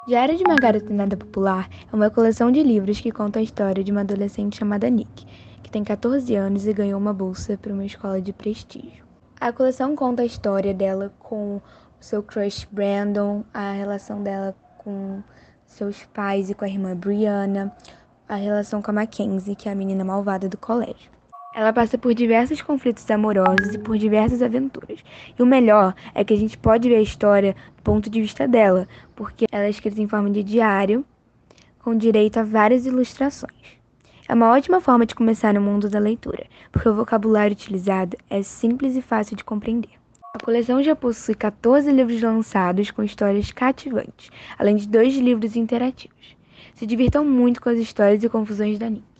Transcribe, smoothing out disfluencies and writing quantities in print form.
Diário de uma Garota Nada Popular é uma coleção de livros que conta a história de uma adolescente chamada Nick, que tem 14 anos e ganhou uma bolsa para uma escola de prestígio. A coleção conta a história dela com o seu crush Brandon, a relação dela com seus pais e com a irmã Brianna, a relação com a Mackenzie, que é a menina malvada do colégio. Ela passa por diversos conflitos amorosos e por diversas aventuras. E o melhor é que a gente pode ver a história do ponto de vista dela, porque ela é escrita em forma de diário, com direito a várias ilustrações. É uma ótima forma de começar no mundo da leitura, porque o vocabulário utilizado é simples e fácil de compreender. A coleção já possui 14 livros lançados com histórias cativantes, além de 2 livros interativos. Se divirtam muito com as histórias e confusões da Nick.